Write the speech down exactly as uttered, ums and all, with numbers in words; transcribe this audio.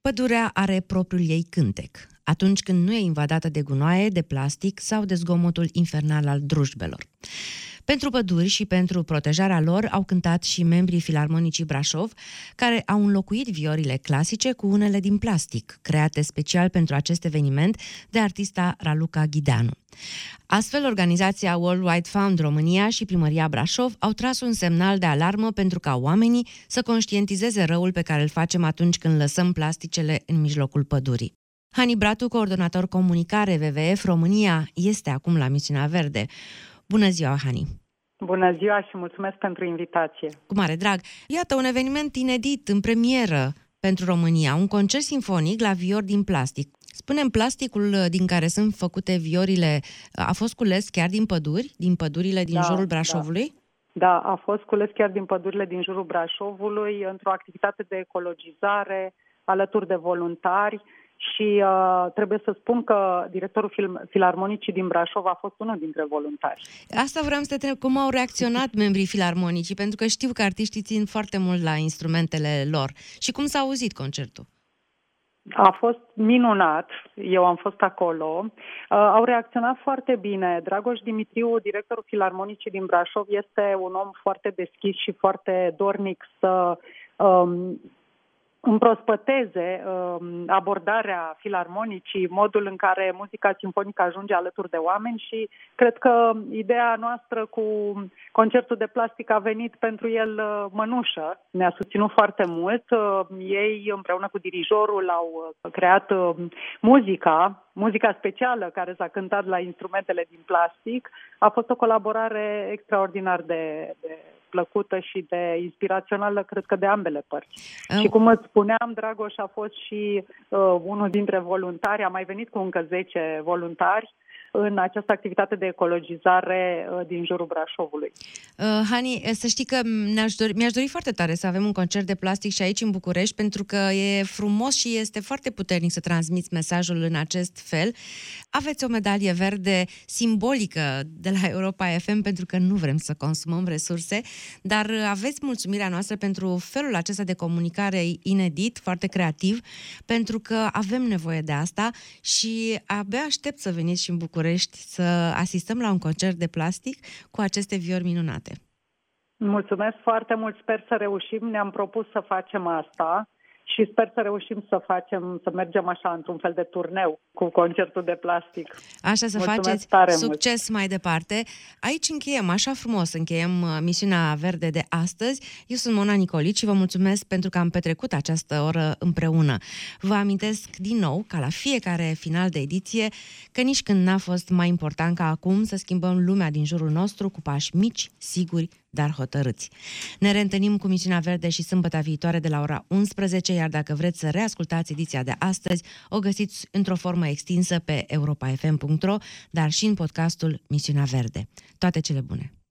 Pădurea are propriul ei cântec, atunci când nu e invadată de gunoaie, de plastic sau de zgomotul infernal al drujbelor. Pentru păduri și pentru protejarea lor au cântat și membrii Filarmonicii Brașov, care au înlocuit viorile clasice cu unele din plastic, create special pentru acest eveniment de artista Raluca Ghideanu. Astfel, organizația Worldwide Fund România și Primăria Brașov au tras un semnal de alarmă pentru ca oamenii să conștientizeze răul pe care îl facem atunci când lăsăm plasticele în mijlocul pădurii. Hani Bratu, coordonator comunicare W W F România, este acum la Misiunea Verde. Bună ziua, Hani! Bună ziua și mulțumesc pentru invitație! Cu mare drag! Iată, un eveniment inedit, în premieră pentru România, un concert simfonic la viori din plastic. Spunem, plasticul din care sunt făcute viorile a fost cules chiar din păduri, din pădurile din da, jurul Brașovului? Da. da, a fost cules chiar din pădurile din jurul Brașovului, într-o activitate de ecologizare, alături de voluntari. Și uh, trebuie să spun că directorul Fil- Filarmonicii din Brașov a fost unul dintre voluntari. Asta vreau să te întreb, cum au reacționat membrii Filarmonicii, pentru că știu că artiștii țin foarte mult la instrumentele lor. Și cum s-a auzit concertul? A fost minunat, eu am fost acolo. Uh, au reacționat foarte bine. Dragoș Dimitriu, directorul Filarmonicii din Brașov, este un om foarte deschis și foarte dornic să Um, împrospăteze uh, abordarea filarmonicii, modul în care muzica simfonică ajunge alături de oameni și cred că ideea noastră cu concertul de plastic a venit pentru el uh, mănușă. Ne-a susținut foarte mult. Uh, ei împreună cu dirijorul au uh, creat uh, muzica, muzica specială care s-a cântat la instrumentele din plastic. A fost o colaborare extraordinar de, de plăcută și de inspirațională, cred că de ambele părți. Um. Și cum îți spuneam, Dragoș a fost și uh, unul dintre voluntari, a mai venit cu încă zece voluntari în această activitate de ecologizare uh, din jurul Brașovului. Uh, Hani, să știi că mi-aș dori, mi-aș dori foarte tare să avem un concert de plastic și aici în București, pentru că e frumos și este foarte puternic să transmiți mesajul în acest fel. Aveți o medalie verde simbolică de la Europa F M, pentru că nu vrem să consumăm resurse, dar aveți mulțumirea noastră pentru felul acesta de comunicare inedit, foarte creativ, pentru că avem nevoie de asta și abia aștept să veniți și în București să asistăm la un concert de plastic cu aceste viori minunate. Mulțumesc foarte mult, sper să reușim, ne-am propus să facem asta și sper să reușim să facem, să mergem așa într-un fel de turneu cu concertul de plastic. Așa să Mulțumesc faceți succes mult. Mai departe. Aici încheiem, așa frumos încheiem Misiunea Verde de astăzi. Eu sunt Mona Nicolici și vă mulțumesc pentru că am petrecut această oră împreună. Vă amintesc din nou, ca la fiecare final de ediție, că nici când n-a fost mai important ca acum să schimbăm lumea din jurul nostru cu pași mici, siguri, dar hotărâți. Ne reîntâlnim cu Misiunea Verde și sâmbătă viitoare de la ora unsprezece, iar dacă vreți să reascultați ediția de astăzi, o găsiți într-o formă extinsă pe europa f m punct r o, dar și în podcastul Misiunea Verde. Toate cele bune!